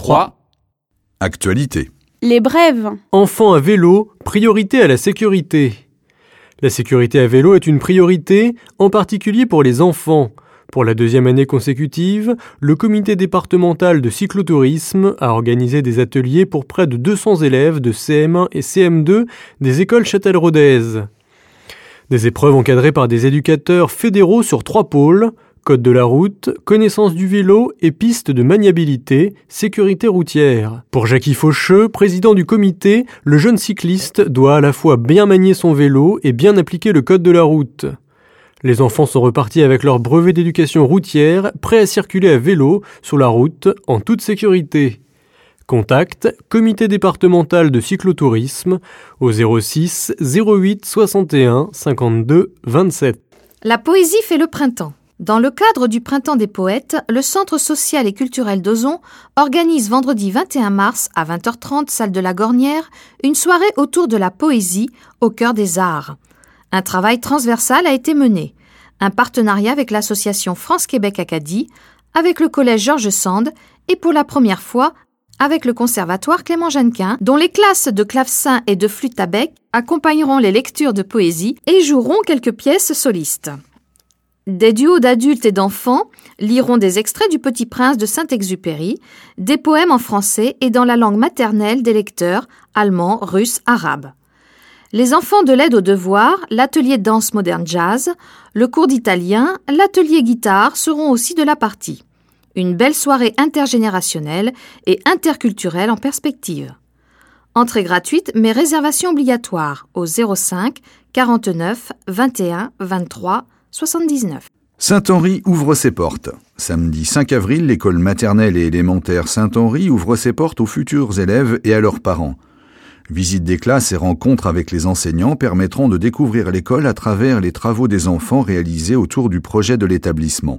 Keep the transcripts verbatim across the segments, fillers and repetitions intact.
trois. Actualité. Les brèves. Enfants à vélo, priorité à la sécurité. La sécurité à vélo est une priorité, en particulier pour les enfants. Pour la deuxième année consécutive, le comité départemental de cyclotourisme a organisé des ateliers pour près de deux cents élèves de C M un et C M deux des écoles châtelleraudaises. Des épreuves encadrées par des éducateurs fédéraux sur trois pôles: code de la route, connaissance du vélo et pistes de maniabilité, sécurité routière. Pour Jackie Faucheux, président du comité, le jeune cycliste doit à la fois bien manier son vélo et bien appliquer le code de la route. Les enfants sont repartis avec leur brevet d'éducation routière, prêts à circuler à vélo sur la route en toute sécurité. Contact, comité départemental de cyclotourisme, au zéro six zéro huit soixante et un cinquante-deux vingt-sept. La poésie fait le printemps. Dans le cadre du Printemps des poètes, le Centre social et culturel d'Ozon organise vendredi vingt et un mars à vingt heures trente, salle de la Gornière, une soirée autour de la poésie au cœur des arts. Un travail transversal a été mené. Un partenariat avec l'association France-Québec Acadie, avec le collège Georges Sand et pour la première fois avec le conservatoire Clément Jeannequin, dont les classes de clavecin et de flûte à bec accompagneront les lectures de poésie et joueront quelques pièces solistes. Des duos d'adultes et d'enfants liront des extraits du Petit Prince de Saint-Exupéry, des poèmes en français et dans la langue maternelle des lecteurs allemands, russes, arabes. Les enfants de l'aide aux devoirs, l'atelier danse moderne jazz, le cours d'italien, l'atelier guitare seront aussi de la partie. Une belle soirée intergénérationnelle et interculturelle en perspective. Entrée gratuite mais réservation obligatoire au zéro cinq quarante-neuf vingt et un vingt-trois soixante-dix-neuf. Saint-Henri ouvre ses portes. Samedi cinq avril, l'école maternelle et élémentaire Saint-Henri ouvre ses portes aux futurs élèves et à leurs parents. Visite des classes et rencontres avec les enseignants permettront de découvrir l'école à travers les travaux des enfants réalisés autour du projet de l'établissement.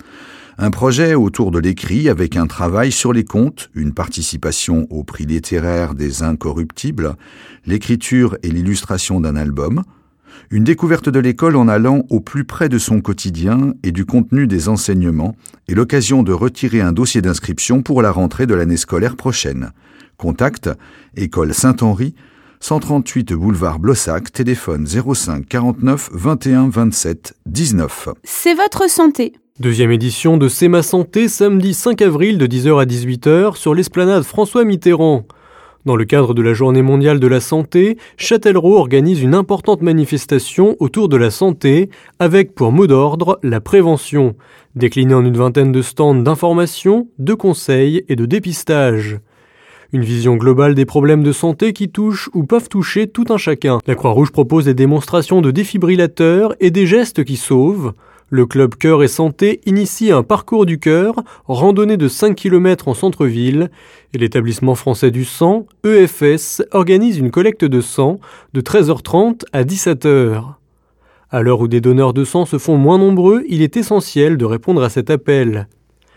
Un projet autour de l'écrit avec un travail sur les contes, une participation au prix littéraire des Incorruptibles, l'écriture et l'illustration d'un album, une découverte de l'école en allant au plus près de son quotidien et du contenu des enseignements et l'occasion de retirer un dossier d'inscription pour la rentrée de l'année scolaire prochaine. Contact, École Saint-Henri, cent trente-huit boulevard Blossac, téléphone zéro cinq quarante-neuf vingt et un vingt-sept dix-neuf. C'est votre santé. Deuxième édition de C'est ma santé, samedi cinq avril de dix heures à dix-huit heures sur l'esplanade François Mitterrand. Dans le cadre de la Journée mondiale de la santé, Châtellerault organise une importante manifestation autour de la santé avec pour mot d'ordre la prévention, déclinée en une vingtaine de stands d'information, de conseils et de dépistage. Une vision globale des problèmes de santé qui touchent ou peuvent toucher tout un chacun. La Croix-Rouge propose des démonstrations de défibrillateurs et des gestes qui sauvent. Le club Cœur et Santé initie un parcours du cœur, randonnée de cinq kilomètres en centre-ville, et l'établissement français du sang, E F S, organise une collecte de sang de treize heures trente à dix-sept heures. À l'heure où des donneurs de sang se font moins nombreux, il est essentiel de répondre à cet appel.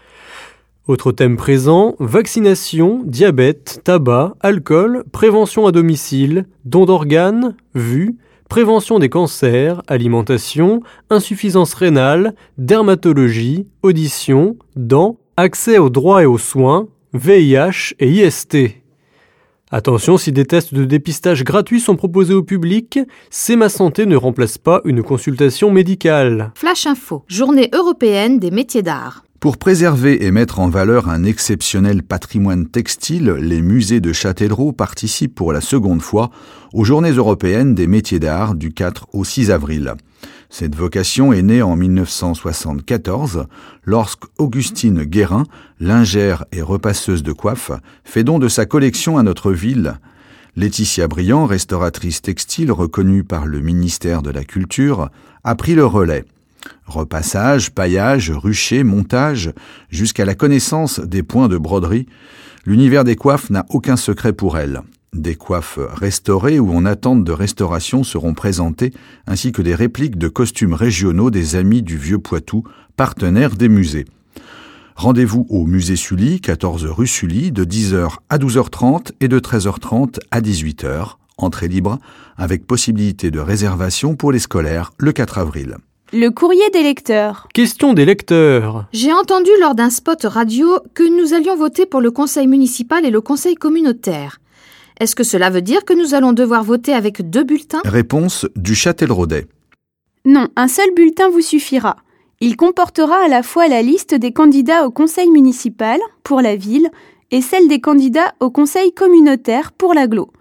Autre thème présent, vaccination, diabète, tabac, alcool, prévention à domicile, don d'organes, vue, prévention des cancers, alimentation, insuffisance rénale, dermatologie, audition, dents, accès aux droits et aux soins, V I H et I S T. Attention, si des tests de dépistage gratuits sont proposés au public, C'est ma santé ne remplace pas une consultation médicale. Flash Info, Journée européenne des métiers d'art. Pour préserver et mettre en valeur un exceptionnel patrimoine textile, les musées de Châtellerault participent pour la seconde fois aux Journées européennes des métiers d'art du quatre au six avril. Cette vocation est née en mille neuf cent soixante-quatorze, lorsqu'Augustine Guérin, lingère et repasseuse de coiffe, fait don de sa collection à notre ville. Laetitia Briand, restauratrice textile reconnue par le ministère de la Culture, a pris le relais. Repassage, paillage, rucher, montage, jusqu'à la connaissance des points de broderie, l'univers des coiffes n'a aucun secret pour elle. Des coiffes restaurées ou en attente de restauration seront présentées, ainsi que des répliques de costumes régionaux des Amis du Vieux Poitou, partenaires des musées. Rendez-vous au musée Sully, quatorze rue Sully, de dix heures à douze heures trente et de treize heures trente à dix-huit heures. Entrée libre, avec possibilité de réservation pour les scolaires le quatre avril. Le courrier des lecteurs. Question des lecteurs. J'ai entendu lors d'un spot radio que nous allions voter pour le conseil municipal et le conseil communautaire. Est-ce que cela veut dire que nous allons devoir voter avec deux bulletins ? Réponse du Châtelleraudais. Non, un seul bulletin vous suffira. Il comportera à la fois la liste des candidats au conseil municipal, pour la ville, et celle des candidats au conseil communautaire, pour l'agglo.